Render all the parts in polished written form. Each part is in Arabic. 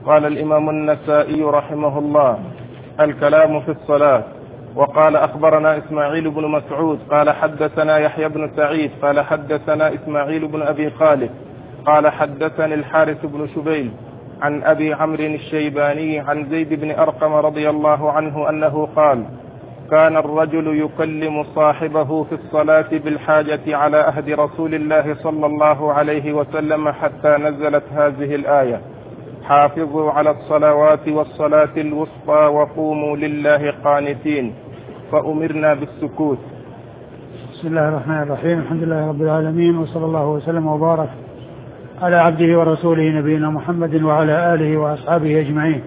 قال الإمام النسائي رحمه الله: الكلام في الصلاة. وقال: أخبرنا إسماعيل بن مسعود قال حدثنا يحيى بن سعيد قال حدثنا إسماعيل بن أبي خالد قال حدثني الحارث بن شبيل عن أبي عمرو الشيباني عن زيد بن أرقم رضي الله عنه أنه قال: كان الرجل يكلم صاحبه في الصلاة بالحاجة على عهد رسول الله صلى الله عليه وسلم حتى نزلت هذه الآية: حافظوا على الصلوات والصلاة الوسطى وقوموا لله قانتين، فأمرنا بالسكوت. بسم الله الرحمن الرحيم. الحمد لله رب العالمين، وصلى الله وسلم وبارك على عبده ورسوله نبينا محمد وعلى آله وأصحابه أجمعين.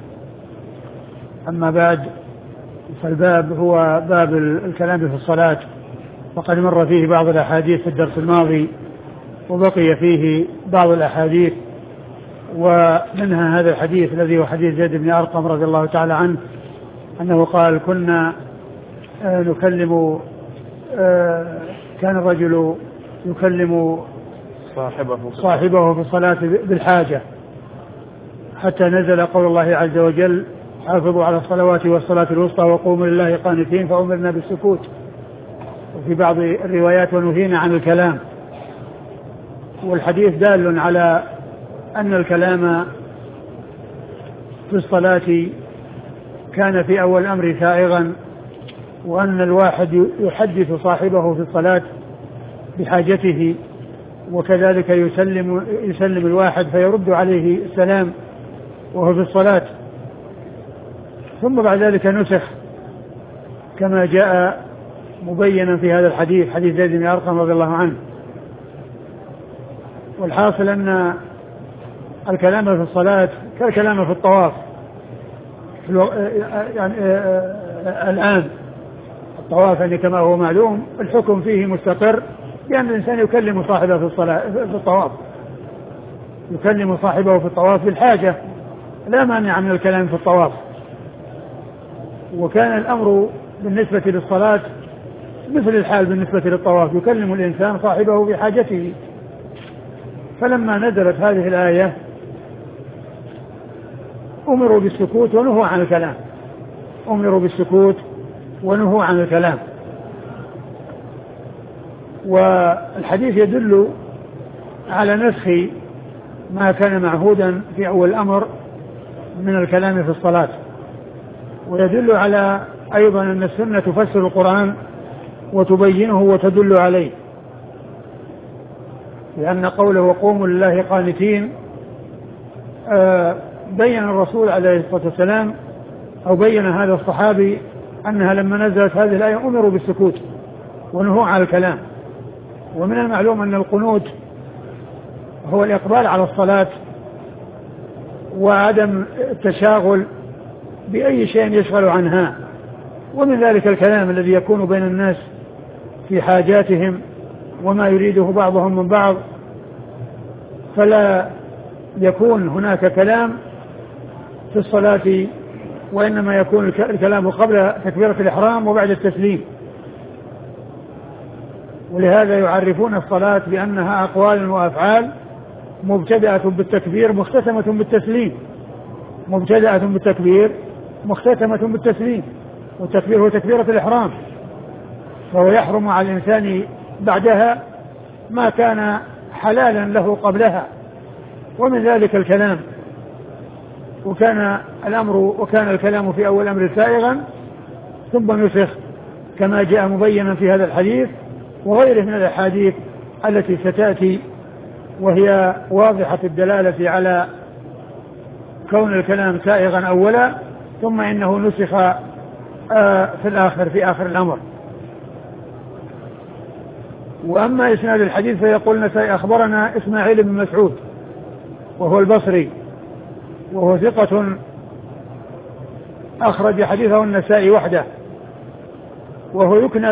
أما بعد، فالباب هو باب الكلام في الصلاة، وقد مر فيه بعض الأحاديث في الدرس الماضي، وبقي فيه بعض الأحاديث، ومنها هذا الحديث الذي هو حديث زيد بن أرقم رضي الله تعالى عنه أنه قال: كنا نكلم كان الرجل يكلم صاحبه في الصلاة بالحاجة حتى نزل قول الله عز وجل: حافظوا على الصلوات والصلاة الوسطى وقوموا لله قانتين، فأمرنا بالسكوت. وفي بعض الروايات: ونهينا عن الكلام. والحديث دال على أن الكلام في الصلاة كان في أول الأمر سائغا، وأن الواحد يحدث صاحبه في الصلاة بحاجته، وكذلك يسلم الواحد فيرد عليه السلام وهو في الصلاة. ثم بعد ذلك نسخ كما جاء مبينا في هذا الحديث، حديث زيد بن أرقم رضي الله عنه. والحاصل أن الكلام في الصلاة كالكلام في الطواف. يعني الآن الطواف يعني كما هو معلوم الحكم فيه مستقر بأن الإنسان يكلم صاحبه في الصلاة في الطواف، يكلم صاحبه في الطواف بالحاجة، لا مانع من الكلام في الطواف. وكان الأمر بالنسبة للصلاة مثل الحال بالنسبة للطواف، يكلم الإنسان صاحبه بحاجته. فلما نزلت هذه الآية أمروا بالسكوت ونهوا عن الكلام، أمروا بالسكوت ونهوا عن الكلام. والحديث يدل على نسخ ما كان معهودا في أول الأمر من الكلام في الصلاة، ويدل على أيضا أن السنة تفسر القرآن وتبينه وتدل عليه، لأن قوله وقوموا لله قانتين بين الرسول عليه الصلاة والسلام أو بين هذا الصحابي أنها لما نزلت هذه الآية أمروا بالسكوت ونهوا عن الكلام. ومن المعلوم أن القنوت هو الإقبال على الصلاة وعدم التشاغل بأي شيء يشغل عنها، ومن ذلك الكلام الذي يكون بين الناس في حاجاتهم وما يريده بعضهم من بعض، فلا يكون هناك كلام في الصلاة، وإنما يكون الكلام قبل تكبيرة الإحرام وبعد التسليم. ولهذا يعرفون الصلاة بأنها أقوال وأفعال مبتدأة بالتكبير مختتمة بالتسليم، مبتدأة بالتكبير مختتمة بالتسليم، والتكبير هو تكبيرة الإحرام، فهو يحرم على الإنسان بعدها ما كان حلالا له قبلها، ومن ذلك الكلام. وكان الكلام في أول الأمر سائغا ثم نسخ كما جاء مبينا في هذا الحديث وغيره من الأحاديث التي ستأتي، وهي واضحة الدلالة على كون الكلام سائغا أولا، ثم إنه نسخ في آخر الأمر. وأما إسناد الحديث فيقول النسائي: أخبرنا إسماعيل بن مسعود وهو البصري، وهو ثقة أخرج حديثه النسائي وحده، وهو يكنى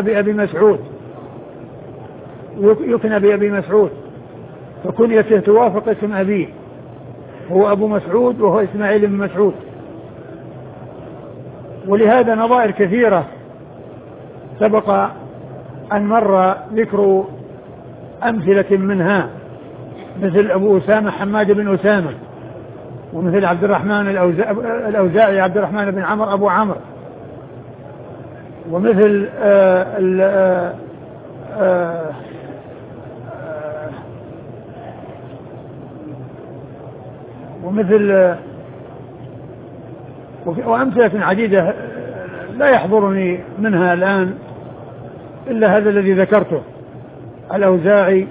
بأبي مسعود، فكنيته توافق اسم أبيه، هو أبو مسعود وهو إسماعيل بن مسعود. ولهذا نظائر كثيرة سبق أن مر ذكر أمثلة منها، مثل أبو أسامة حماد بن أسامة، ومثل عبد الرحمن الأوزاعي عبد الرحمن بن عمرو أبو عمرو، ومثل وأمثلة عديدة لا يحضرني منها الآن إلا هذا الذي ذكرته، الأوزاعي،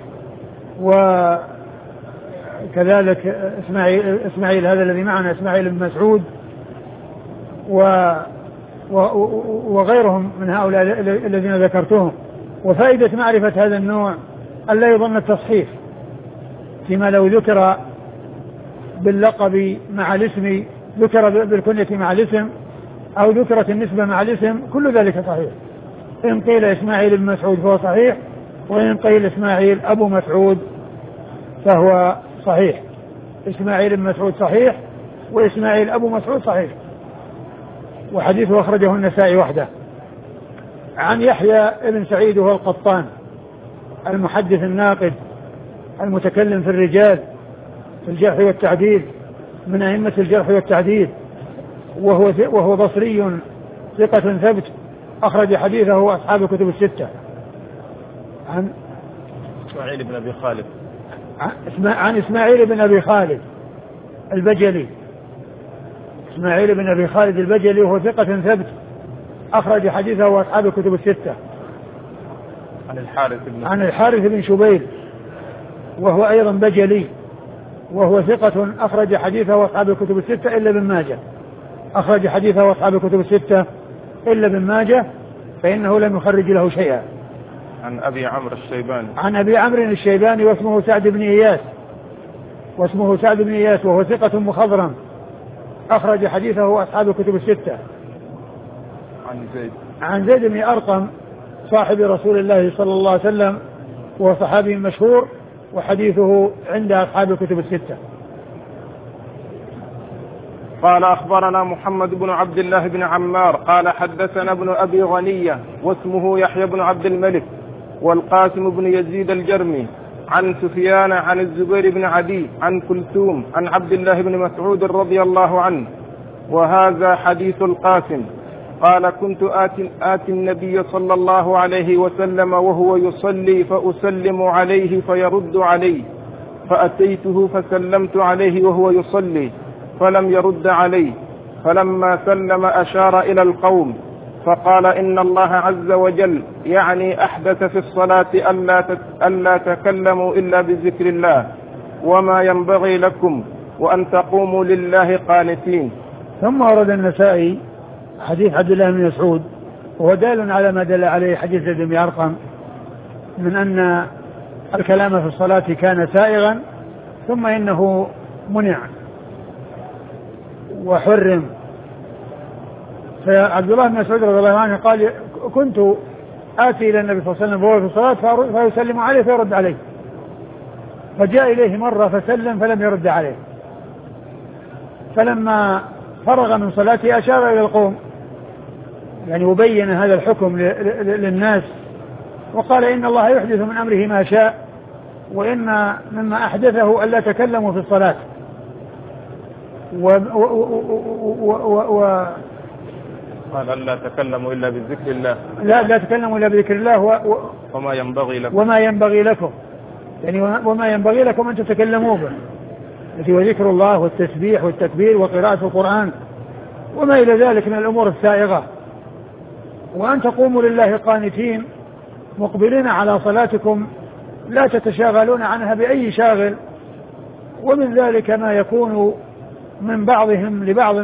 وكذلك إسماعيل هذا الذي معنا إسماعيل بن مسعود، وغيرهم من هؤلاء الذين ذكرتهم. وفائدة معرفة هذا النوع ألا يظن التصحيف فيما لو ذكر باللقب مع الاسم، ذكر بالكنية مع الاسم، أو ذكرت النسبة مع الاسم، كل ذلك صحيح. إن قيل إسماعيل بن مسعود فهو صحيح، وإن قيل إسماعيل أبو مسعود فهو صحيح. إسماعيل بن مسعود صحيح، وإسماعيل أبو مسعود صحيح. وحديثه أخرجه النسائي وحده. عن يحيى بن سعيد وهو القطان المحدث الناقد المتكلم في الرجال في الجرح والتعديل، من أئمة الجرح والتعديل، وهو بصري ثقة ثبت، أخرج حديثه أصحاب الكتب الستة. عن إسماعيل بن أبي خالد، عن إسماعيل بن أبي خالد البجلي، إسماعيل بن أبي خالد البجلي وهو ثقة ثبت، أخرج حديثه أصحاب الكتب الستة. عن الحارث بن شبيل وهو أيضا بجلي، وهو ثقة، أخرج حديثه أصحاب الكتب الستة إلا ابن ماجه، أخرج حديثه أصحاب الكتب الستة إلا ابن ماجه، فإنه لم يخرج له شيئا. عن أبي عمرو الشيباني، عن أبي عمرو الشيباني واسمه سعد بن إياس، وهو ثقة مخضرم، أخرج حديثه أصحاب الكتب الستة. عن زيد بن أرقم صاحب رسول الله صلى الله عليه وسلم، وهو صحابي مشهور، وحديثه عند أصحاب الكتب الستة. قال أخبرنا محمد بن عبد الله بن عمار قال حدثنا ابن أبي غنية واسمه يحيى بن عبد الملك، والقاسم بن يزيد الجرمي، عن سفيان عن الزبير بن عدي عن كلثوم عن عبد الله بن مسعود رضي الله عنه. وهذا حديث القاسم قال كنت آتي النبي صلى الله عليه وسلم وهو يصلي فأسلم عليه فيرد علي، فأتيته فسلمت عليه وهو يصلي فلم يرد علي، فلما سلم أشار إلى القوم فقال إن الله عز وجل يعني أحدث في الصلاة ألا تكلموا إلا بذكر الله، وما ينبغي لكم وأن تقوموا لله قانتين. ثم ورد النسائي حديث عبد الله بن مسعود، وهو دال على ما دل عليه حديث زيد بن أرقم من أن الكلام في الصلاة كان سائغا، ثم إنه منع وحرم. فعبد الله بن مسعود رضي الله عنه قال كنت آتي إلى النبي صلى الله عليه وسلم وهو في الصلاة فيسلم عليه فيرد عليه، فجاء إليه مرة فسلم فلم يرد عليه، فلما فرغ من صلاته أشار إلى القوم، يعني وبين هذا الحكم للناس، وقال إن الله يحدث من أمره ما شاء، وإن مما أحدثه ألا تكلموا في الصلاة، قال ألا تكلموا إلا بذكر الله، لا تكلموا إلا بذكر الله وما ينبغي لكم يعني وما ينبغي لكم أن تتكلموا به، التي وذكر الله والتسبيح والتكبير وقراءة القرآن وما إلى ذلك من الأمور السائغة، وأن تقوموا لله قانتين مقبلين على صلاتكم لا تتشاغلون عنها بأي شاغل. ومن ذلك ما يكون من بعضهم لبعض،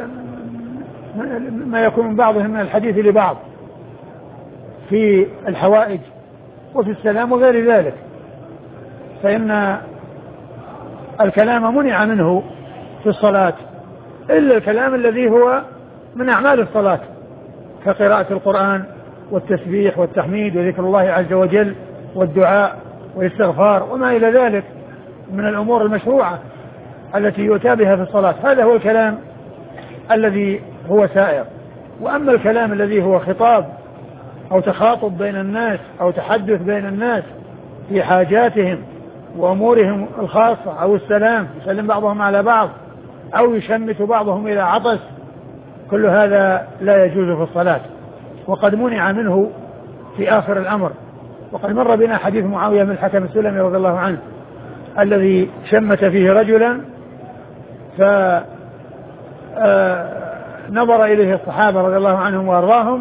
ما يكون من بعضهم من الحديث لبعض في الحوائج وفي السلام وغير ذلك، فإن الكلام منع منه في الصلاة إلا الكلام الذي هو من أعمال الصلاة كقراءة القرآن والتسبيح والتحميد وذكر الله عز وجل والدعاء والاستغفار وما إلى ذلك من الأمور المشروعة التي يؤتى بها في الصلاة، هذا هو الكلام الذي هو سائر. وأما الكلام الذي هو خطاب أو تخاطب بين الناس أو تحدث بين الناس في حاجاتهم وأمورهم الخاصة أو السلام يسلم بعضهم على بعض أو يشمت بعضهم إلى عطس، كل هذا لا يجوز في الصلاة، وقد منع منه في آخر الأمر. وقد مر بنا حديث معاوية بن الحكم السلمي رضي الله عنه الذي شمت فيه رجلا فنظر إليه الصحابة رضي الله عنهم وأرضاهم،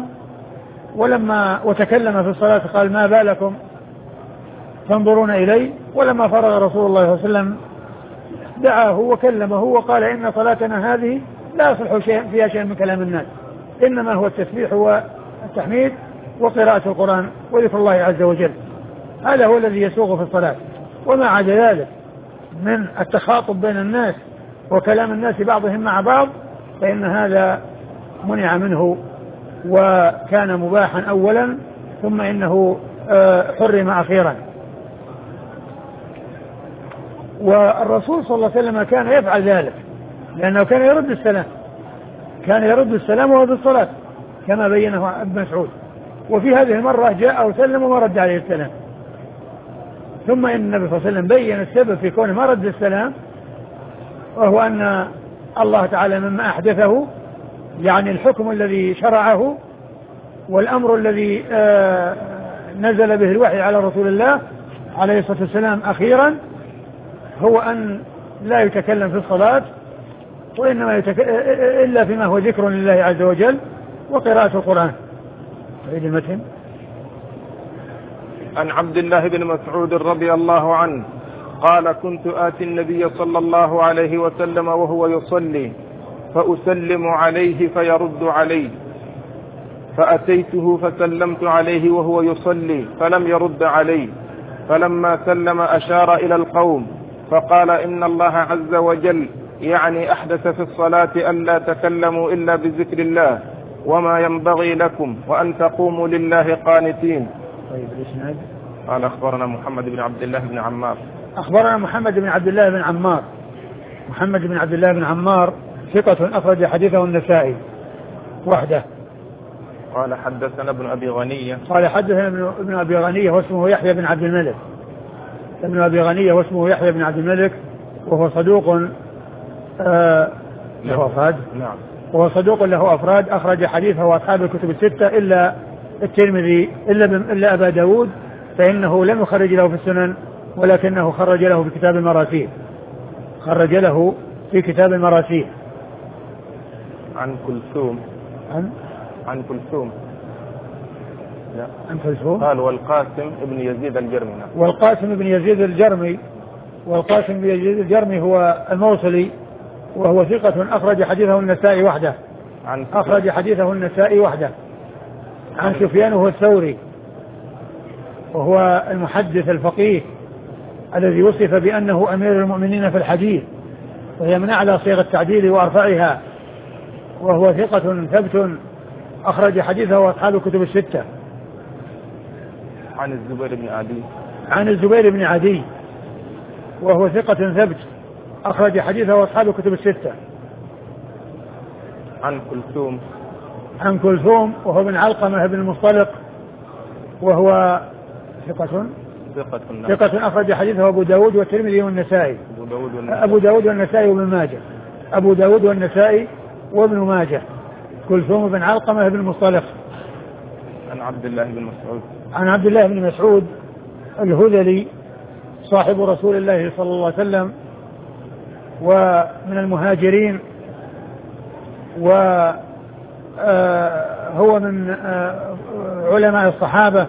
وتكلم في الصلاة قال: ما بالكم تنظرون إلي؟ ولما فرغ رسول الله صلى الله عليه وسلم دعاه وكلمه وقال: إن صلاتنا هذه لا يصلح فيها شيء من كلام الناس، إنما هو التسبيح والتحميد وقراءة القرآن وذكر الله عز وجل، هذا هو الذي يسوغ في الصلاة. وما عدا ذلك من التخاطب بين الناس وكلام الناس بعضهم مع بعض فإن هذا منع منه وكان مباحا أولا ثم إنه حرم أخيرا. والرسول صلى الله عليه وسلم كان يفعل ذلك لأنه كان يرد السلام وهو بالصلاة كما بينه ابن مسعود، وفي هذه المرة جاء وسلم وما رد عليه السلام، ثم إن النبي صلى الله عليه وسلم بين السبب في كونه ما رد السلام، وهو أن الله تعالى مما أحدثه يعني الحكم الذي شرعه والأمر الذي نزل به الوحي على رسول الله عليه الصلاة والسلام أخيرا هو أن لا يتكلم في الصلاة وإنما إلا فيما هو ذكر لله عز وجل وقراءة القرآن. عيد المتن. عن عبد الله بن مسعود رضي الله عنه قال: كنت آتي النبي صلى الله عليه وسلم وهو يصلي فأسلم عليه فيرد علي، فأتيته فسلمت عليه وهو يصلي فلم يرد علي، فلما سلم أشار إلى القوم فقال: إن الله عز وجل يعني أحدث في الصلاة ألا تكلموا إلا بذكر الله وما ينبغي لكم وأن تقوموا لله قانتين. طيب الإسناد. قال: أخبرنا محمد بن عبد الله بن عمار. أخبرنا محمد بن عبد الله بن عمار. محمد بن عبد الله بن عمار ثقة أخرج حديثه النسائي وحده. قال: حدثنا ابن أبي غنية. قال: حدثنا ابن أبي غنية واسمه يحيى بن عبد الملك. ابن أبي غنية واسمه يحيى بن عبد الملك وهو صدوق له أفراد. نعم. وهو صدوق له أفراد أخرج حديثه أصحاب الكتب الستة إلا الترمذي إلا أبا داود فإنه لم يخرج له في السنن ولكنه خرج له في كتاب المراسيل. خرج له في كتاب المراسيل. عن كلثوم. عن كلثوم. لا. عن كلثوم. قال: والقاسم ابن يزيد الجرمي. والقاسم ابن يزيد الجرمي. والقاسم بن يزيد الجرمي هو الموصلي وهو ثقة أخرج حديثه النسائي وحده. أخرج حديثه النسائي وحده. عن سفيان هو الثوري وهو المحدث الفقيه الذي وصف بأنه أمير المؤمنين في الحديث وهي من أعلى صيغ التعديل وأرفعها، وهو ثقة ثبت أخرج حديثه أصحاب الكتب الستة. عن الزبير بن عدي. عن الزبير بن عدي وهو ثقة ثبت أخرج حديثه أصحاب الكتب الستة. عن كلثوم. عن كلثوم وهو بن علقمة بن المصطلق وهو ثقة أخرج حديثه أبو داود والترمذي والنسائي. أبو داود والنسائي وابن ماجه. أبو داود والنسائي وابن ماجه. كلثوم بن علقمة بن المصطلق. عن عبد الله بن مسعود. عن عبد الله بن مسعود الهذلي صاحب رسول الله صلى الله عليه وسلم ومن المهاجرين، وهو من علماء الصحابة،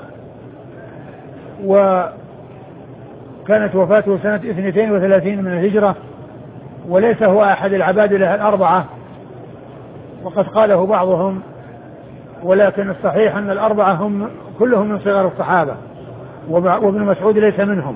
وكانت وفاته سنة 32 من الهجرة، وليس هو أحد العبادلة الأربعة وقد قاله بعضهم، ولكن الصحيح أن الأربعة هم كلهم من صغار الصحابة وابن مسعود ليس منهم،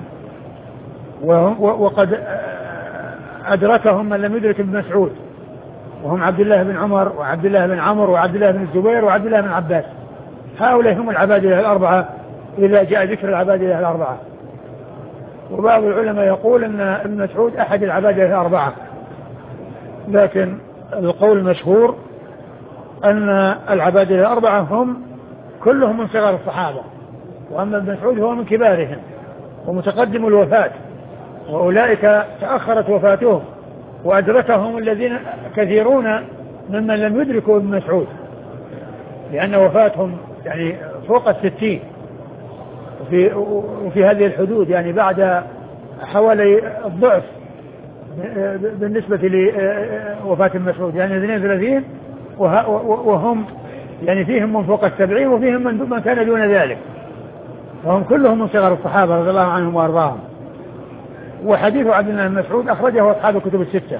وقد أدركهم من لم يدرك ابن مسعود وهم عبد الله بن عمر وعبد الله بن عمرو وعبد الله بن الزبير وعبد الله بن عباس. هؤلاء هم العبادلة الأربعة إذا جاء ذكر العبادلة الأربعة. وبعض العلماء يقول أن ابن مسعود أحد العبادلة الأربعة، لكن القول المشهور أن العبادلة الأربعة هم كلهم من صغار الصحابة، وأما ابن مسعود هو من كبارهم ومتقدم الوفاة، وأولئك تأخرت وفاتهم وأدركهم الذين كثيرون ممن لم يدركوا ابن مسعود، لأن وفاتهم يعني فوق 60 وفي هذه الحدود، يعني بعد حوالي الضعف بالنسبة لوفاة ابن مسعود، يعني 32 وهم يعني فيهم من فوق 70 وفيهم من كان دون ذلك، وهم كلهم من صغار الصحابة رضي الله عنهم وأرضاهم. وحديث عبد الله بن مسعود أخرجه أصحاب الكتب الستة.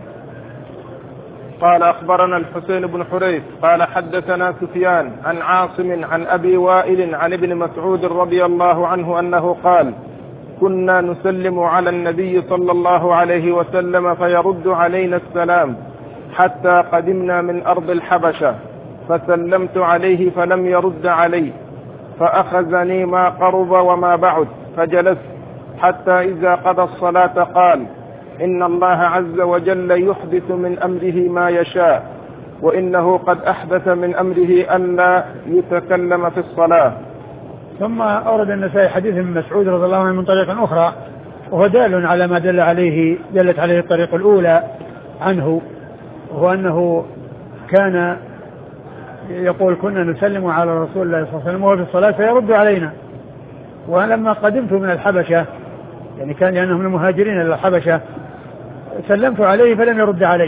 قال أخبرنا الحسين بن حريث قال حدثنا سفيان عن عاصم عن أبي وائل عن ابن مسعود رضي الله عنه أنه قال: كنا نسلم على النبي صلى الله عليه وسلم فيرد علينا السلام حتى قدمنا من أرض الحبشة، فسلمت عليه فلم يرد علي، فأخذني ما قرب وما بعد، فجلست حتى إذا قضى الصلاة قال: إن الله عز وجل يحدث من أمره ما يشاء، وإنه قد أحدث من أمره أن لا يتكلم في الصلاة. ثم أورد النسائي حديث ابن مسعود رضي الله عنه من طريق أخرى، وهو دال على ما دلت عليه الطريق الأولى عنه، وهو أنه كان يقول: كنا نسلم على رسول الله صلى الله عليه وسلم وهو في الصلاة فيرد علينا. ولما قدمت من الحبشة، يعني كان لأنه من المهاجرين إلى الحبشة، سلمت عليه فلم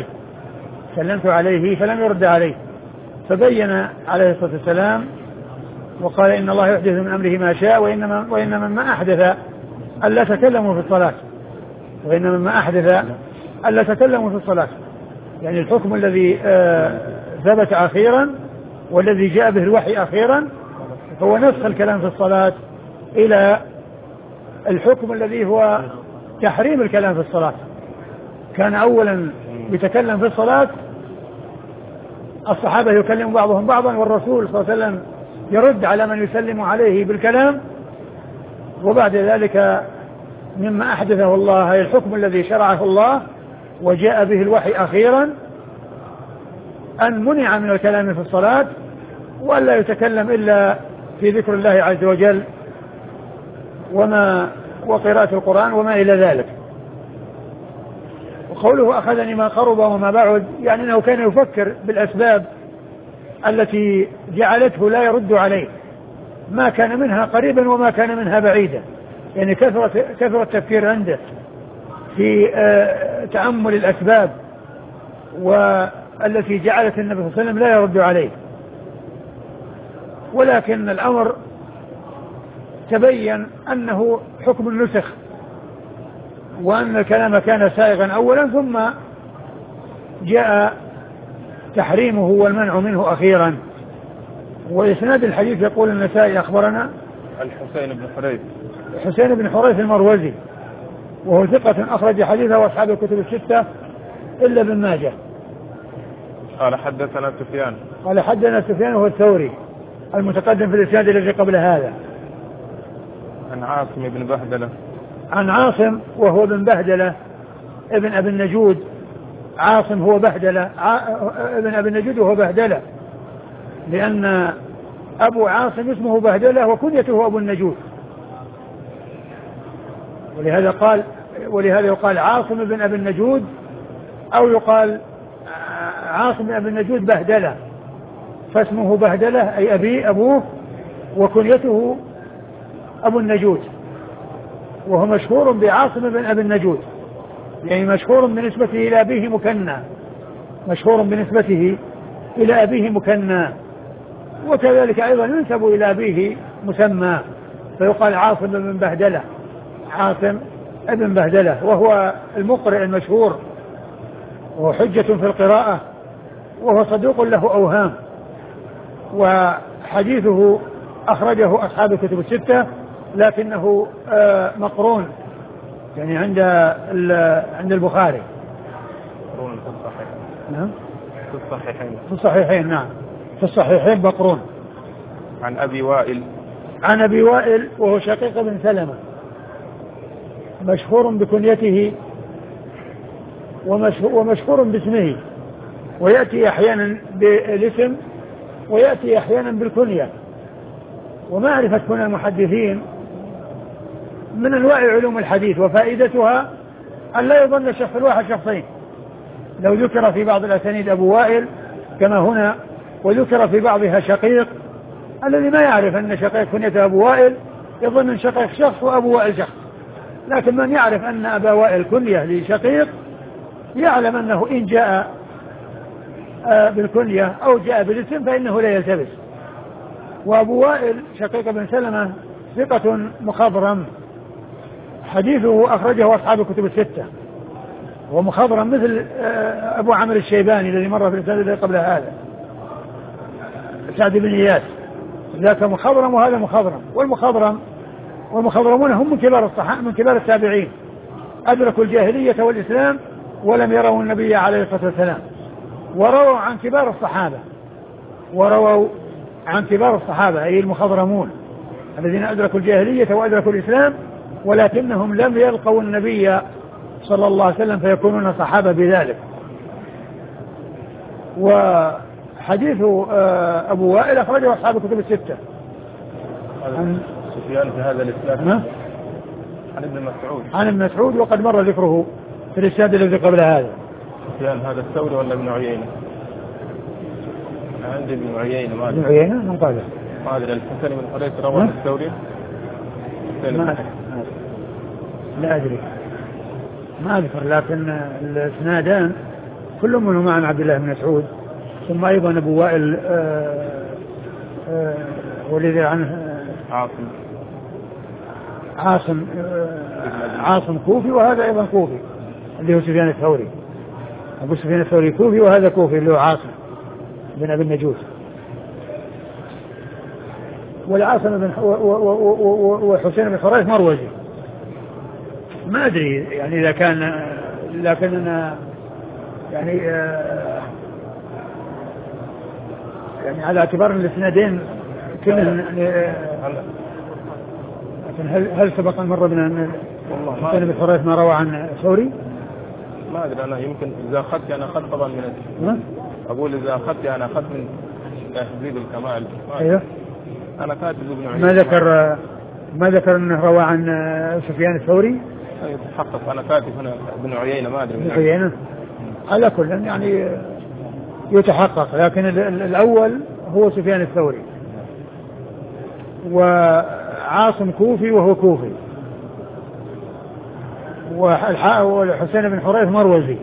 يرد عليه، فبين عليه الصلاة والسلام وقال: إن الله يحدث من أمره ما شاء، وإنما ما أحدث ألا تكلموا في الصلاة، يعني الحكم الذي ثبت أخيرا والذي جاء به الوحي أخيرا هو نسخ الكلام في الصلاة إلى الحكم الذي هو تحريم الكلام في الصلاة. كان أولا يتكلم في الصلاة الصحابة يكلم بعضهم بعضا، والرسول صلى الله عليه وسلم يرد على من يسلم عليه بالكلام. وبعد ذلك مما أحدثه الله هي الحكم الذي شرعه الله وجاء به الوحي أخيرا، أن منع من الكلام في الصلاة، وألا يتكلم إلا في ذكر الله عز وجل وقراءة القرآن وما إلى ذلك. وقوله أخذني ما قرب وما بعد، يعني أنه كان يفكر بالأسباب التي جعلته لا يرد عليه، ما كان منها قريبا وما كان منها بعيدا، يعني كثرة التفكير عنده في تأمل الأسباب والتي جعلت النبي صلى الله عليه وسلم لا يرد عليه. ولكن الأمر تبين أنه حكم النسخ، وأن الكلام كان سائغا أولا ثم جاء تحريمه والمنع منه أخيرا. وإسناد الحديث يقول النسائي أخبرنا الحسين بن حريث المروزي، وهو ثقة أخرج حديثه وأصحاب الكتب الستة إلا ابن ماجه. قال حدثنا سفيان وهو الثوري المتقدم في الإسناد الذي قبل هذا، عن عاصم وهو بن بهدلة ابن أبي النجود. عاصم هو بهدلة، ابن أبي النجود وهو بهدلة، لأن أبو عاصم اسمه بهدلة وكنيته أبو النجود، ولهذا يقال عاصم بن أبي النجود، أو يقال عاصم بن أبي النجود بهدلة، فاسمه بهدلة أي أبوه، وكنيته أبو النجود، وهو مشهور بعاصم بن أبي النجود، يعني مشهور بنسبته إلى أبيه مكنى، وكذلك أيضا ينسب إلى أبيه مسمى، فيقال عاصم بن بهدلة، عاصم ابن بهدلة، وهو المقرئ المشهور، وهو حجة في القراءة، وهو صدوق له أوهام، وحديثه أخرجه أصحاب الكتب الستة، لكنه مقرون يعني عند البخاري في الصحيحين نعم، في الصحيحين مقرون. عن أبي وائل وهو شقيق بن سلمة، مشهور بكنيته ومشهور باسمه، ويأتي أحيانا بالاسم ويأتي أحيانا بالكنية. ومعرفة كنى المحدثين من أنواع علوم الحديث، وفائدتها أن لا يظن الشخص الواحد شخصين، لو ذكر في بعض الأسانيد أبو وائل كما هنا وذكر في بعضها شقيق، الذي ما يعرف أن شقيق كنيته أبو وائل يظن أن شقيق شخص وأبو وائل شخص، لكن من يعرف أن أبا وائل كنية لشقيق يعلم أنه إن جاء بالكنية أو جاء بالاسم فإنه لا يلتبس. وأبو وائل شقيق بن سلمة ثقة مخضرم، حديثه أخرجه أصحاب الكتب الستة، ومخضرم مثل أبو عمرو الشيباني الذي مر في الرسالة قبل هذا، سعد بن إياس، ذاك مخضرم وهذا مخضرم. والمخضرمون هم من كبار التابعين، أدركوا الجاهلية والإسلام ولم يروا النبي عليه الصلاة والسلام، ورووا عن كبار الصحابة أي المخضرمون الذين أدركوا الجاهلية وأدركوا الإسلام ولكنهم لم يلقوا النبي صلى الله عليه وسلم فيكونون صحابة بذلك. وحديث أبو وائل أخرجه أصحاب الكتب الستة. سفيان في هذا الإسلام عن ابن مسعود وقد مر ذكره في الإسناد الذي قبل هذا. سفيان هذا الثوري ولا ابن عيينة؟ عندي ابن عيينة. ما ابن عيينة من قال ما أدري. الحسن بن حريث روى الثوري. لا أدري ما أذكر، لكن الإسنادان كل منهما عن عبد الله بن مسعود، ثم أيضا أبو وائل والذي عنه عاصم كوفي، وهذا أيضا كوفي اللي هو سفيان الثوري. أبو سفيان الثوري كوفي وهذا كوفي اللي هو عاصم بن أبي النجوس. والعاصم بن وحسين بن حريث مروزي. ما أدري يعني إذا كان، لكن أنا يعني على اعتبار الاسنادين كلهم لكن هل سبق أن مر بنا حسين بن حريث ما روى عن ثوري؟ ما أدري أنا، يمكن إذا أخذت أنا أخذت طبعا من أقول إذا أخذت أنا أخذت من تهذيب الكمال. أيوه أنا كاتب ابن عيينة. ما ذكر أنه روى عن سفيان الثوري. يتحقق أنا كاتب هنا ابن عيينة، ما أدري. ابن عيينة على كل يعني يتحقق، لكن الأول هو سفيان الثوري، وعاصم كوفي وهو كوفي، والحسين بن حريث مروزي،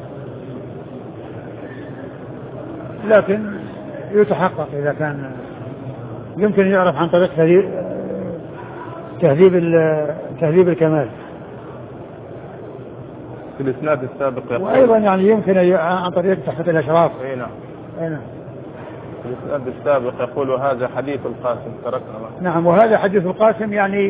لكن يتحقق إذا كان يمكن يعرف عن طريق تهذيب الكمال في الإسناد السابق، وأيضا يعني يمكن عن طريق تحفة الأشراف. أي نعم. في الإسناد السابق يقول وهذا حديث القاسم تركنا. نعم، وهذا حديث القاسم يعني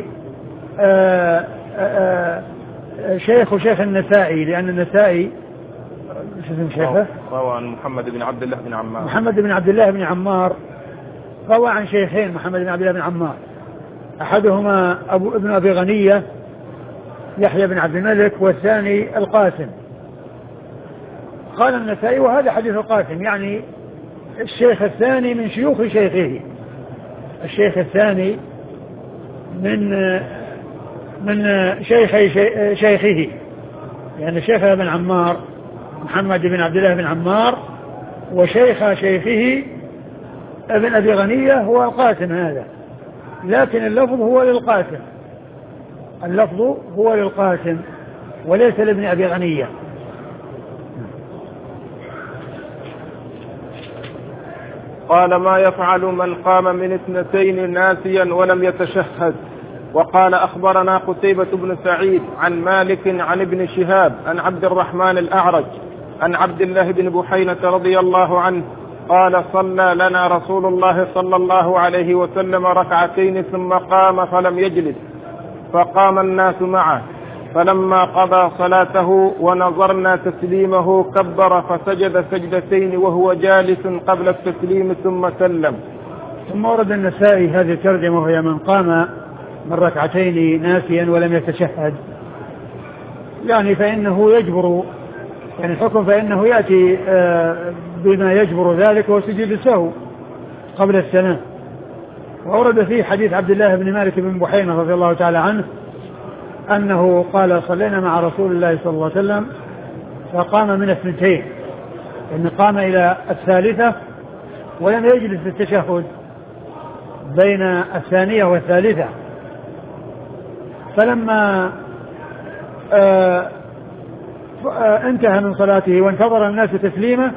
شيخ النسائي، لأن النسائي اسم شيخه روى عن محمد بن عبد الله بن عمار. روى عن شيخين، محمد بن عبد الله بن عمار، أحدهما ابن أبي غنية يحيى بن عبد الملك، والثاني القاسم. قال النسائي وهذا حديث القاسم، يعني الشيخ الثاني من شيوخ شيخه، الشيخ الثاني من شيخه، يعني شيخ ابن عمار محمد بن عبد الله بن عمار، وشيخ شيخه ابن أبي غنية هو القاسم هذا، لكن اللفظ هو للقاسم وليس لابن أبي غنية. قال ما يفعل من قام من اثنتين ناسيا ولم يتشهد. وقال أخبرنا قتيبة بن سعيد عن مالك عن ابن شهاب عن عبد الرحمن الأعرج عن عبد الله بن بحينة رضي الله عنه قال صلى لنا رسول الله صلى الله عليه وسلم ركعتين ثم قام فلم يجلس، فقام الناس معه، فلما قضى صلاته ونظرنا تسليمه كبر فسجد سجدتين وهو جالس قبل التسليم ثم سلم. ثم ورد النسائي هذه الترجمة وهي من قام من ركعتين ناسيا ولم يتشهد، يعني فإنه يجبر، يعني الحكم فإنه يأتي بما يجبر ذلك وسجد السهو قبل السلام. وورد فيه حديث عبد الله بن مالك بن بحينة رضي الله تعالى عنه أنه قال صلينا مع رسول الله صلى الله عليه وسلم فقام من الثنتين، إن قام إلى الثالثة ولم يجلس في التشهد بين الثانية والثالثة. فلما انتهى من صلاته وانتظر الناس تسليمه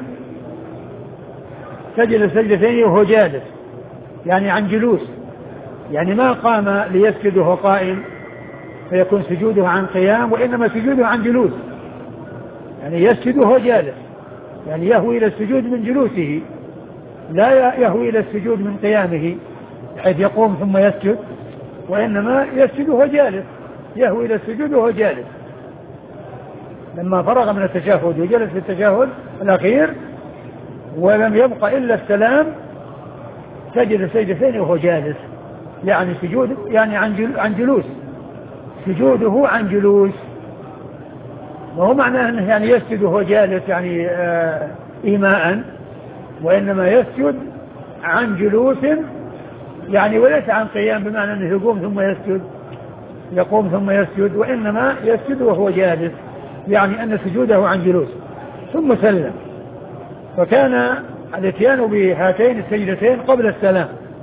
سجد سجدتين وهو جالس، يعني عن جلوس، يعني ما قام ليسجد وهو قائم فيكون سجوده عن قيام، وإنما سجوده عن جلوس، يعني يسجد وهو جالس، يعني يهوي إلى السجود من جلوسه، لا يهوي إلى السجود من قيامه حيث يقوم ثم يسجد، وإنما يسجد وهو جالس، يهوي إلى السجود وهو جالس. لما فرغ من التشهد وجلس في التشهد الأخير ولم يبق إلا السلام سجد سجدتين وهو جالس، يعني سجود يعني عن جلوس، سجوده عن جلوس، وهو معناه أنه يعني يسجد وهو جالس يعني إيماء، وإنما يسجد عن جلوس يعني وليس عن قيام، بمعنى أنه يقوم ثم يسجد، يقوم ثم يسجد، وإنما يسجد وهو جالس، يعني أن سجوده عن جلوس. ثم سلم، فكان الاتيان بهاتين السجدتين قبل السلام،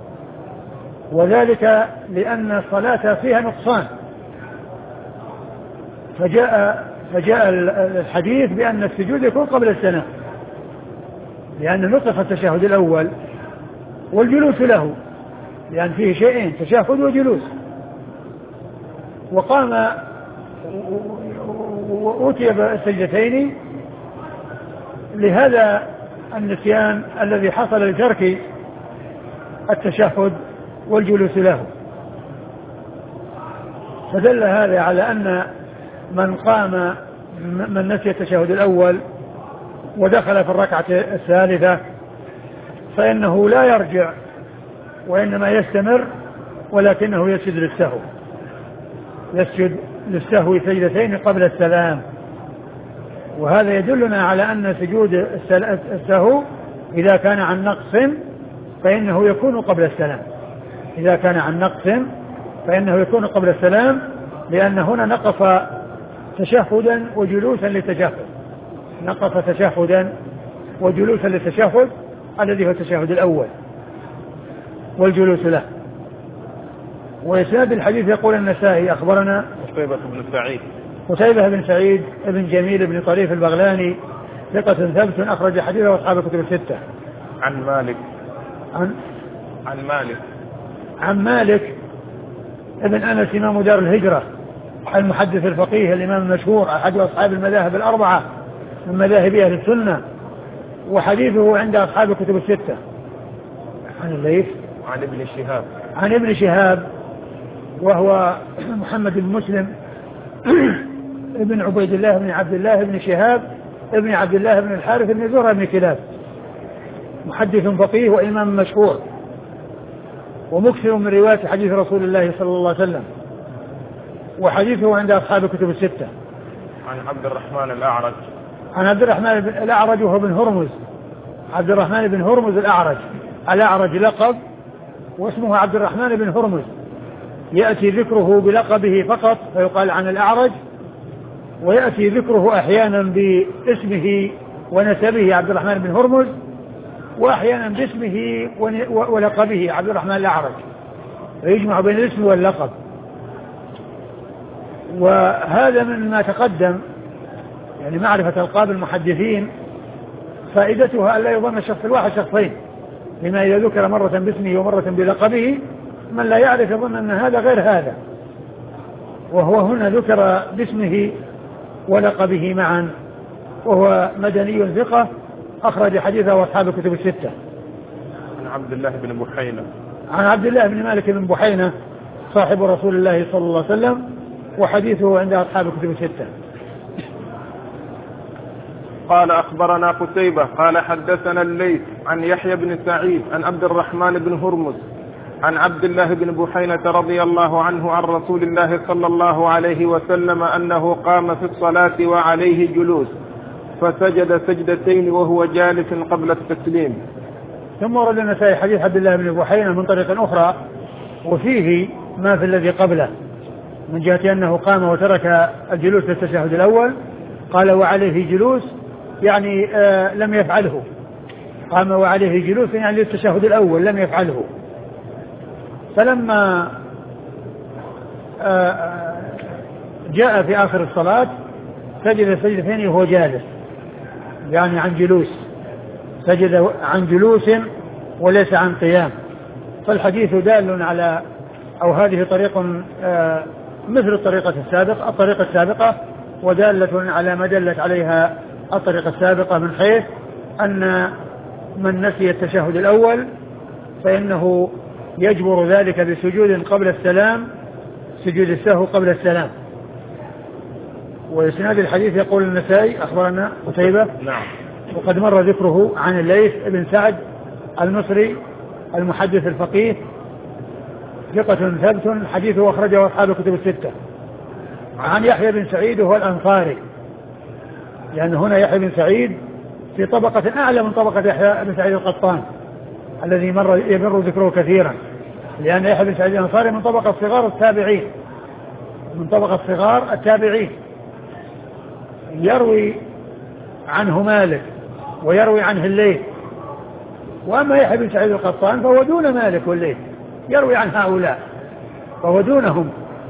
وذلك لأن الصلاة فيها نقصان، فجاء الحديث بأن السجود يكون قبل السلام، لأن نقص التشهد الأول والجلوس له، لأن فيه شيئين تشهد وجلوس، وقام وأتي بالسجدتين لهذا النسيان الذي حصل لترك التشهد والجلوس له. فدل هذا على أن من نسي التشهد الأول ودخل في الركعة الثالثة فإنه لا يرجع، وإنما يستمر، ولكنه يسجد للسهو، يسجد للسهو سجدتين قبل السلام. وهذا يدلنا على أن سجود السهو إذا كان عن نقص فإنه يكون قبل السلام، إذا كان عن نقص فإنه يكون قبل السلام، لأن هنا نقص تشهدا وجلوسا للتشهد، نقص تشهدا وجلوسا للتشهد الذي هو التشهد الأول والجلوس له. وإسناد الحديث يقول النسائي أخبرنا قتيبة بن سعيد بن جميل بن طريف البغلاني ثقة ثبت أخرج حديثه أصحاب الكتب الستة. عن مالك ابن أنس إمام دار الهجرة المحدث الفقيه الإمام المشهور أحد أصحاب المذاهب الأربعة من مذاهب أهل السنة، وحديثه عند أصحاب الكتب الستة. عن ابن شهاب وهو محمد بن مسلم ابن عبيد الله بن عبد الله بن شهاب ابن عبد الله بن الحارث بن زهرة بن كلاب، محدث فقيه وإمام مشهور ومكثر من رواية حديث رسول الله صلى الله عليه وسلم، وحديثه عند أصحاب الكتب الستة. عن عبد الرحمن الأعرج وهو بن هرمز، عبد الرحمن بن هرمز الأعرج لقب، واسمه عبد الرحمن بن هرمز، يأتي ذكره بلقبه فقط فيقال عن الأعرج، ويأتي ذكره أحيانا باسمه ونسبه عبد الرحمن بن هرمز، وأحيانا باسمه ولقبه عبد الرحمن الأعرج، فيجمع بين الاسم واللقب. وهذا من ما تقدم، يعني معرفة ألقاب المحدثين فائدتها ألا يظن الشخص الواحد شخصين، لما إذا ذكر مرة باسمه ومرة بلقبه من لا يعرف يظن أن هذا غير هذا، وهو هنا ذكر باسمه ولقبه معا، وهو مدني ثقة أخرج حديثه أصحاب الكتب الستة. عن عبد الله بن مالك بن بحينة صاحب رسول الله صلى الله عليه وسلم، وحديثه عند أصحاب الكتب الستة. قال أخبرنا قتيبة قال حدثنا الليث عن يحيى بن سعيد عن عبد الرحمن بن هرمز عن عبد الله بن بحينة رضي الله عنه عن رسول الله صلى الله عليه وسلم أنه قام في الصلاة وعليه جلوس فسجد سجدتين وهو جالس قبل التسليم. ثم ورد النسائي حديث عبد الله بن بحينة من طريق أخرى، وفيه ما في الذي قبله من جهة أنه قام وترك الجلوس للتشهد الأول، قال وعليه جلوس يعني لم يفعله، قام وعليه جلوس يعني للتشهد الأول لم يفعله. فلما جاء في آخر الصلاة سجد سجدتين وهو جالس، يعني عن جلوس، سجد عن جلوس وليس عن قيام. فالحديث دال على، أو هذه طريق مثل الطريقة السابقة ودالة على ما دلت عليها الطريقة السابقة، من حيث أن من نسي التشهد الأول فإنه يجبر ذلك بسجود قبل السلام، سجود السهو قبل السلام. وإسناد الحديث يقول النسائي أخبرنا قتيبة نعم، وقد مر ذكره عن الليث بن سعد المصري المحدث الفقيه ثقة ثبت، حديثه أخرجه أصحاب الكتب الستة. عن يحيى بن سعيد وهو الأنصاري، لأن هنا يحيى بن سعيد في طبقة أعلى من طبقة يحيى بن سعيد القطان الذي يمر ذكره كثيرا، لأن يحيى بن سعيد الأنصاري من طبقة صغار التابعين، من طبقة صغار التابعين، يروي عنه مالك ويروي عنه الليث. وأما يحيى بن سعيد القطان فهو دون مالك والليث، يروي عن هؤلاء فهو دونهم،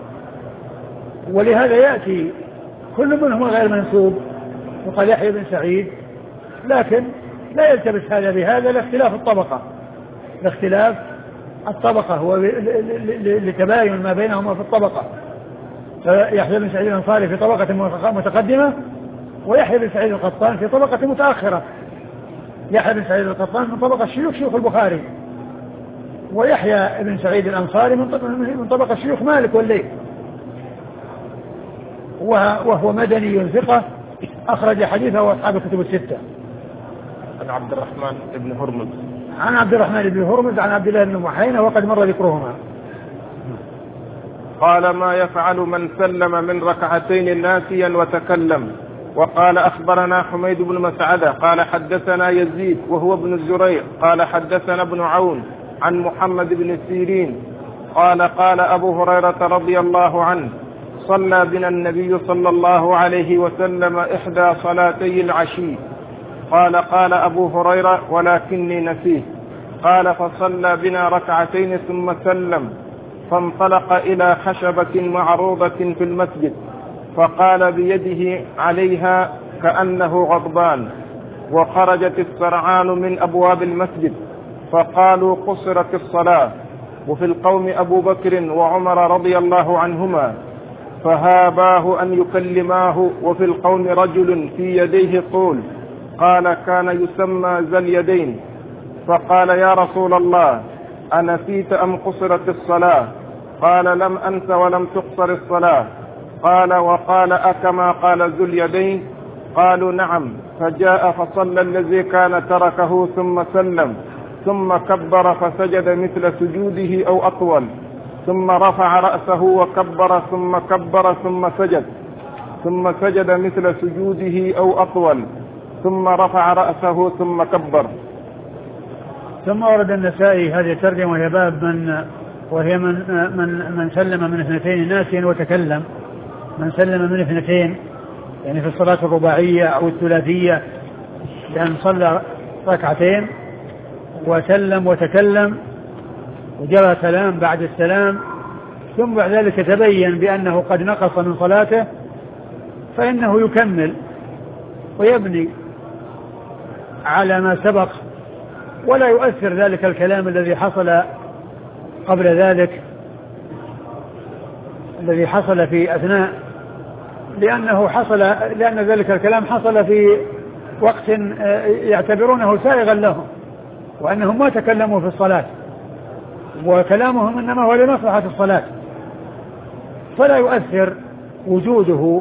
ولهذا يأتي كل منهم غير منسوب وقال يحيى بن سعيد، لكن لا يلتبس هذا بهذا لاختلاف الطبقة هو لتباين ما بينهما في الطبقة. فيحيى بن سعيد الأنصاري في طبقة متقدمة ويحيى بن سعيد القطان في طبقة متأخرة. يحيى بن سعيد القطان من طبقة شيوخ البخاري، ويحيى بن سعيد الأنصاري من طبقة شيوخ مالك والليث، وهو مدني ثقة أخرج حديثه أصحاب الكتب الستة. عن عبد الرحمن بن هرمز عن عبد الله بن محينة وقد مر ذكرهما. قال ما يفعل من سلم من ركعتين ناسيا وتكلم. وقال أخبرنا حميد بن مسعدة قال حدثنا يزيد وهو ابن الزريع قال حدثنا ابن عون عن محمد بن سيرين قال أبو هريرة رضي الله عنه صلى بنا النبي صلى الله عليه وسلم إحدى صلاتي العشي. قال أبو هريرة ولكني نسيه. قال فصلى بنا ركعتين ثم سلم، فانطلق إلى خشبة معروضة في المسجد فقال بيده عليها كأنه غضبان، وخرجت السرعان من أبواب المسجد فقالوا قصرت الصلاة، وفي القوم أبو بكر وعمر رضي الله عنهما فهاباه أن يكلماه، وفي القوم رجل في يديه طول قال كان يسمى ذا اليدين، فقال يا رسول الله أنسيت أم قصرت الصلاة؟ قال لم أنس ولم تقصر الصلاة. قال وقال أكما قال ذو اليدين؟ قالوا نعم. فجاء فصلى الذي كان تركه ثم سلم، ثم كبر فسجد مثل سجوده أو أطول، ثم رفع رأسه وكبر ثم كبر ثم سجد مثل سجوده أو أطول، ثم رفع رأسه ثم كبر. ثم ورد النسائي هذه الترجمة وهي باب من سلم من اثنتين ناسيا وتكلم. من سلم من اثنتين يعني في الصلاة الرباعية أو الثلاثية، لأن صلى ركعتين وسلم وتكلم وجرى سلام بعد السلام، ثم بعد ذلك تبين بأنه قد نقص من صلاته، فإنه يكمل ويبني على ما سبق، ولا يؤثر ذلك الكلام الذي حصل قبل ذلك، الذي حصل في أثناء، لأن ذلك الكلام حصل في وقت يعتبرونه سائغا لهم، وأنهم ما تكلموا في الصلاة، وكلامهم إنما هو لمصلحة الصلاة، فلا يؤثر وجوده،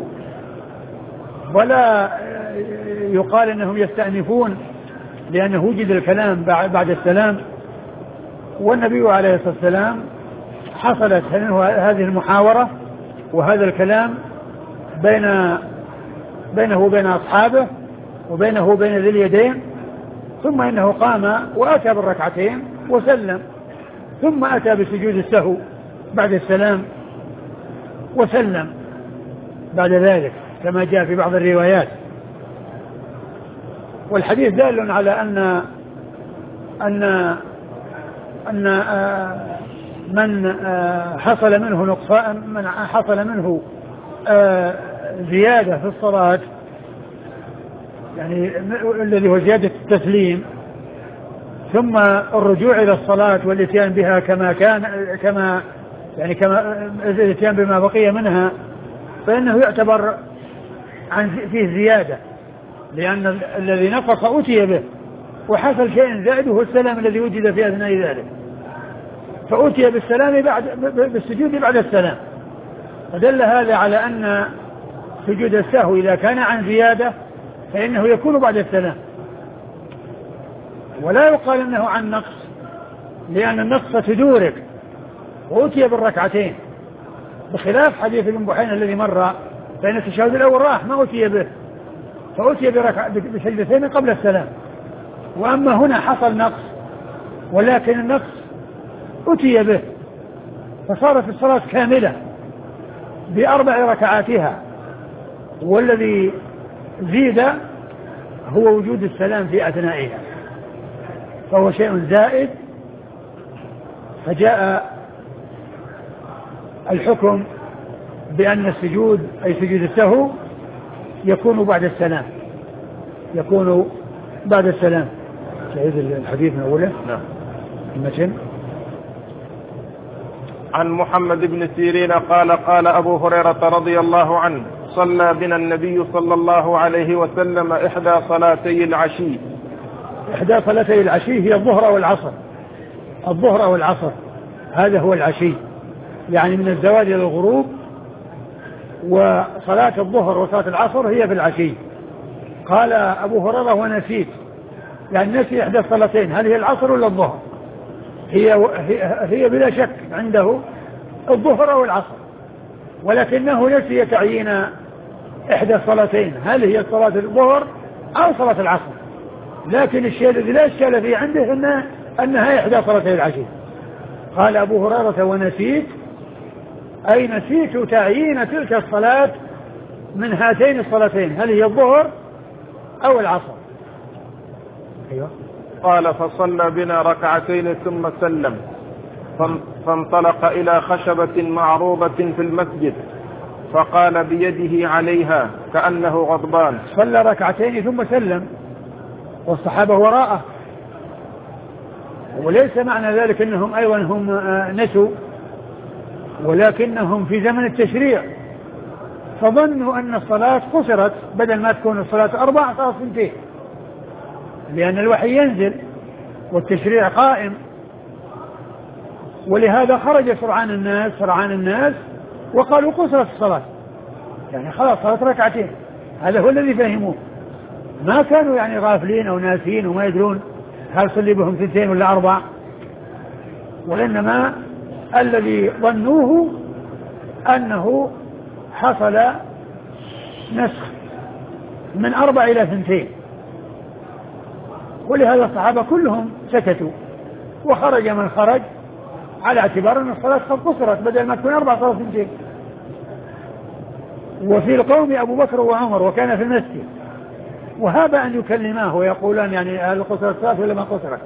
ولا يقال إنهم يستأنفون لأنه وجد الكلام بعد السلام. والنبي عليه الصلاة والسلام حصلت هذه المحاورة وهذا الكلام بينه وبين أصحابه وبينه وبين ذي اليدين، ثم إنه قام وأتى بالركعتين وسلم، ثم أتى بسجود السهو بعد السلام وسلم بعد ذلك. كما جاء في بعض الروايات. والحديث دال على أن من حصل منه نقصان، من حصل منه زيادة في الصلاة، يعني الذي هو زيادة التسليم، ثم الرجوع إلى الصلاة والاتيان بها كما الاتيان بما بقي منها، فإنه يعتبر فيه زيادة، لأن الذي نقص أتي به، وحصل شيء زائد هو السلام الذي وجد في أثناء ذلك، فأتي بالسلام بالسجود بعد السلام. فدل هذا على أن سجود السهو إذا كان عن زيادة فإنه يكون بعد السلام، ولا يقال أنه عن نقص، لأن النقص تدورك وأتي بالركعتين، بخلاف حديث ابن بحينا الذي مر، فإن التشهد الأول راح ما أتي به، فأتي بسجدتين قبل السلام. وأما هنا حصل نقص، ولكن النقص أتي به، فصارت الصلاة كاملة ب4 ركعاتها، والذي زيد هو وجود السلام في أثنائها، فهو شيء زائد، فجاء الحكم بأن السجود أي سجود السهو يكون بعد السلام، يكون بعد السلام. شاهد الحديث من أوله. نعم. المتن عن محمد بن سيرين قال قال أبو هريرة رضي الله عنه صلى بنا النبي صلى الله عليه وسلم إحدى صلاتي العشي. إحدى صلاتي العشي هي الظهر والعصر، الظهر والعصر، هذا هو العشي، يعني من الزوال إلى الغروب، وصلاة الظهر وصلاة العصر هي في العشي. قال أبو هريرة ونسيت، يعني نسي إحدى الصلاتين، هل هي العصر ولا الظهر؟ هي بلا شك عنده الظهر أو العصر، ولكنه نسي تعيين إحدى الصلاتين، هل هي صلاة الظهر أو صلاة العصر، لكن الشيء الذي لا إشكال فيه عنده أنها إحدى صلاتي العشي. قال أبو هريرة ونسيت، أي نسيت تعيين تلك الصلاة من هاتين الصلاتين، هل هي الظهر أو العصر. أيوة. قال فصلى بنا ركعتين ثم سلم، فانطلق إلى خشبة معروضة في المسجد فقال بيده عليها كأنه غضبان. صلى ركعتين ثم سلم والصحابة وراءه، وليس معنى ذلك أنهم أيضا هم نسوا، ولكنهم في زمن التشريع فظنوا أن الصلاة قصرت، بدل ما تكون الصلاة 4 صارت 2، لأن الوحي ينزل والتشريع قائم، ولهذا خرج سرعان الناس وقالوا قصرت الصلاة، يعني خلاص صارت ركعتين. هذا هو الذي فهموه، ما كانوا يعني غافلين أو ناسين وما يدرون هل صلي بهم 2 ولا 4، وإنما الذي ظنوه أنه حصل نسخ من 4 إلى 2، ولهذا الصحابة كلهم سكتوا، وخرج من خرج على اعتبار أن الصلاة قد قصرت، بدل ما تكون 4 صارت 2. وفي القوم أبو بكر وعمر وكان في المسجد، وهاب أن يكلماه ويقولان يعني هل قصرت الصلاة ولا ما قصرت.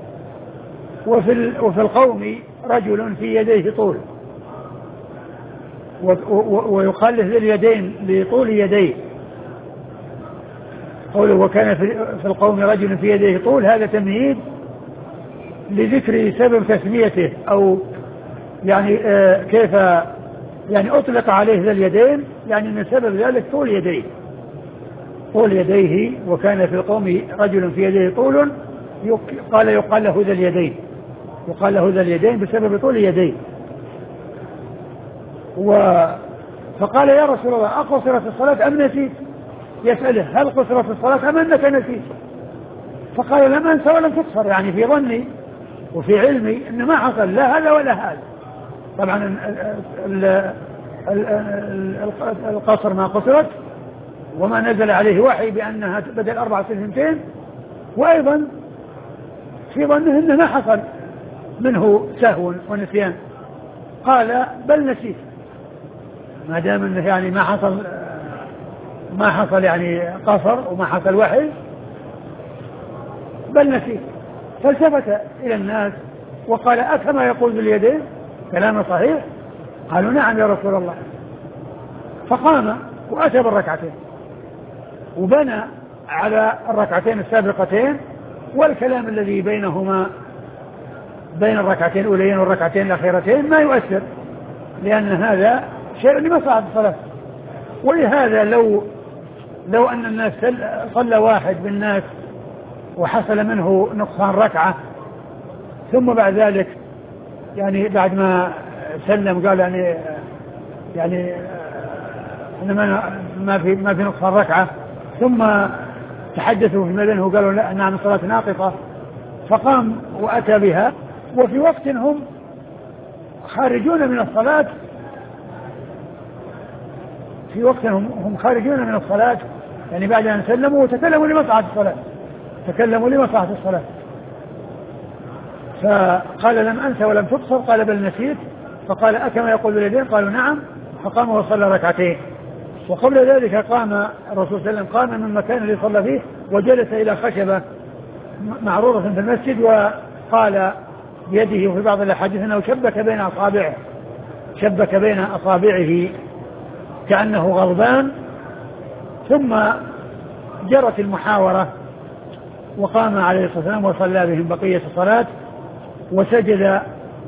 وفي القوم رجل في يديه طول، ويقال له ذي اليدين لطول يديه، قوله وكان في القوم رجل في يديه طول، هذا تمهيد لذكر سبب تسميته، أو يعني كيف يعني أطلق عليه ذا اليدين، يعني أن سبب ذلك طول يديه. وكان في القوم رجل في يديه طول، يقال له ذا اليدين، يقال له ذا اليدين بسبب طول يديه. فقال يا رسول الله أقصرت الصلاة أم نسيت؟ يسأله هل قصرت الصلاة أم أنك نسيت؟ فقال لم أنسى ولم تقصر، يعني في ظني وفي علمي أن ما حصل لا هذا ولا هذا. طبعا القصر ما قصرت، وما نزل عليه وحي بأنها بدل 4 في 2، وأيضا في ظنه أنه ما حصل منه سهو ونسيان. قال بل نسيت، ما دام أنه يعني ما حصل ما حصل يعني قصر وما حصل وحي، بل نسيت. فالتفت إلى الناس وقال: أكما يقول باليدين؟ كلام صحيح. قالوا: نعم يا رسول الله. فقام وأتى بالركعتين وبنى على الركعتين السابقتين، والكلام الذي بينهما بين الركعتين الأولين والركعتين الأخيرتين ما يؤثر، لأن هذا شيء لمصلحة الصلاة. ولهذا لو أن الناس صلى واحد بالناس وحصل منه نقصان ركعة، ثم بعد ذلك يعني بعد ما سلم قال يعني أن ما في نقصان ركعة، ثم تحدثوا فيما بينه وقالوا: لا، نعم الصلاة ناقصة. فقام وأتى بها، وفي وقت هم خارجون من الصلاة، في وقت هم خارجون من الصلاة يعني بعد أن سلموا وتكلموا لمصلحة الصلاة، فقال: لم أنسى ولم تبصر. قال: بل نسيت. فقال: أكما يقول باليدين؟ قالوا: نعم. فقام وصلى ركعتين. وقبل ذلك قام الرسول صلى الله عليه وسلم، قام من المكان الذي صلى فيه وجلس إلى خشبة معروضة في المسجد، وقال بيده وفي بعض الأحاديث أنه شبك بين أصابعه كأنه غضبان. ثم جرت المحاورة، وقام عليه الصلاة والسلام وصلى بهم بقية الصلاة، وسجد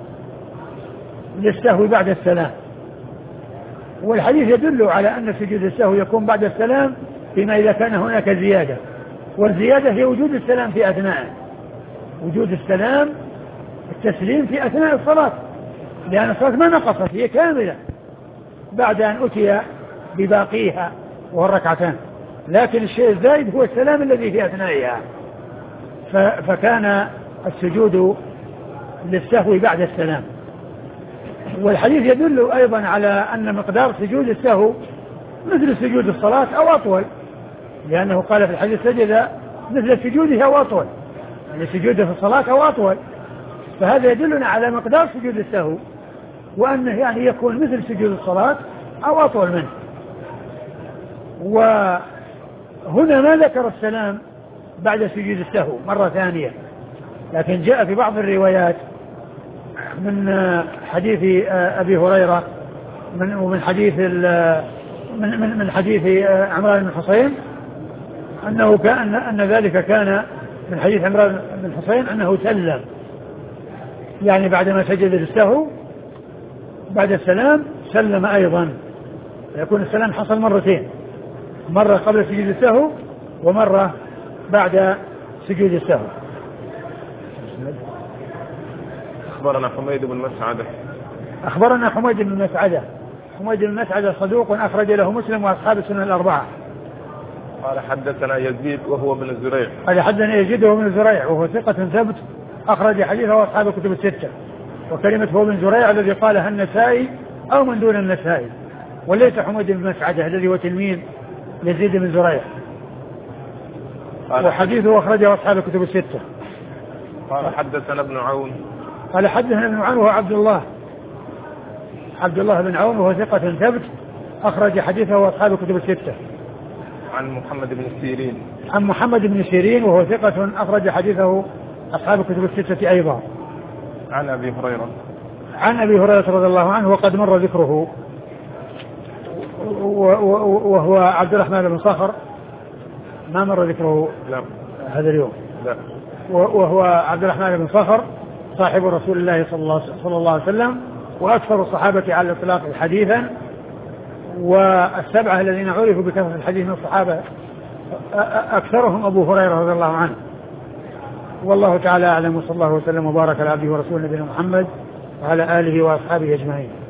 للسهو بعد السلام. والحديث يدل على أن سجود السهو يكون بعد السلام فيما إذا كان هناك زيادة، والزيادة هي وجود السلام في أثناء التسليم في أثناء الصلاة، لأن الصلاة ما نقصت، هي كاملة بعد أن أتي بباقيها وهو الركعتان، لكن الشيء الزائد هو السلام الذي في أثنائها. فكان السجود للسهو بعد السلام. والحديث يدل أيضا على أن مقدار سجود السهو مثل سجود الصلاة أو أطول، لأنه قال في الحديث: سجد مثل سجوده أو أطول، يعني سجوده في الصلاة أو أطول. فهذا يدلنا على مقدار سجود السهو، وأنه يعني يكون مثل سجود الصلاة أو أطول منه. وهنا ما ذكر السلام بعد سجود السهو مرة ثانية، لكن جاء في بعض الروايات من حديث أبي هريرة ومن حديث من حديث عمران بن حصين أن ذلك كان من حديث عمران بن حصين أنه سلم، يعني بعدما سجد للسهو بعد السلام سلم أيضا، يكون السلام حصل مرتين، مرة قبل سجود السهو ومرة بعد سجود السهو. أخبرنا حميد بن مسعدة. حميد بن مسعدة صدوق أخرج له مسلم وأصحاب السنن الأربعة. قال: حدثنا يزيد وهو بن زريع. وهو ثقة ثبت أخرج حديثه أصحاب الكتب الستة. وكلمة هو بن زريع الذي قالها النسائي أو من دون النسائي، وليس حميد بن مسعدة الذي هو تلميذ يزيد بن زريع، وحديثه أخرجه أصحاب الكتب الستة. قال: حدثنا ابن عون. وهو عبد الله بن عون وهو ثقة ثبت أخرج حديثه أصحاب الكتب الستة. عن محمد بن سيرين وهو ثقة أخرج حديثه أصحاب الكتب الستة أيضا. عن أبي هريرة رضي الله عنه وقد مر ذكره، وهو عبد الرحمن بن صخر، ما مر ذكره هذا اليوم. لا. وهو عبد الرحمن بن صخر صاحب رسول الله صلى الله عليه وسلم، وأكثر الصحابة على الإطلاق حديثا، والسبعة الذين عرفوا بكثرة الحديث من الصحابة أكثرهم أبو هريرة رضي الله عنه. والله تعالى أعلم، وصلى الله وسلم وبارك على عبده ورسوله نبينا محمد وعلى آله وأصحابه أجمعين.